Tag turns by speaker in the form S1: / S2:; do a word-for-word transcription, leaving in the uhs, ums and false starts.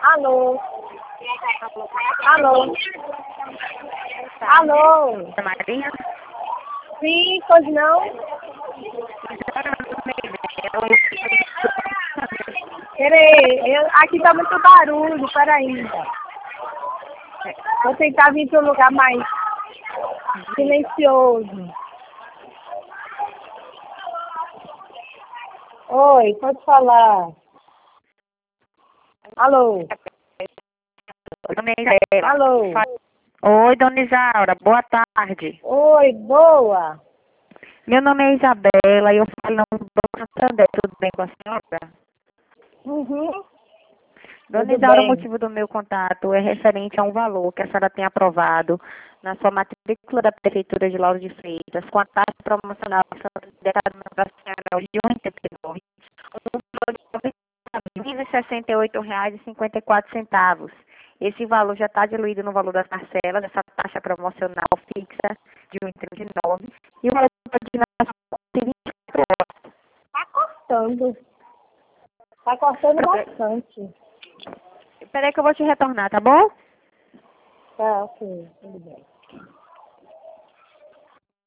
S1: Alô? Alô? Alô?
S2: Maria?
S1: Sim, pois não? Peraí, eu, aqui tá muito barulho, peraí. Vou tentar vir para um lugar mais silencioso. Oi, pode falar. Alô?
S2: Dona Isaura.
S1: Alô?
S2: Oi, dona Isaura, boa tarde.
S1: Oi, boa.
S2: Meu nome é Isabela e eu falo no Banco Santander. Tudo bem com a senhora?
S1: Uhum.
S2: Dona
S1: Tudo
S2: Isaura, o
S1: bem.
S2: motivo do meu contato é referente a um valor que a senhora tem aprovado na sua matrícula da Prefeitura de Lauro de Freitas, com a taxa promocional declarada para a senhora de um vírgula oitenta e nove, um valor de R$ sessenta e oito reais e cinquenta e quatro centavos. Esse valor já está diluído no valor das parcelas, essa taxa promocional fixa de um vírgula trinta e nove, e o valor de vinte e quatro horas.
S1: Tá cortando. Tá cortando bastante.
S2: Espera aí que eu vou te retornar, tá bom?
S1: Tá, ok, tudo bem.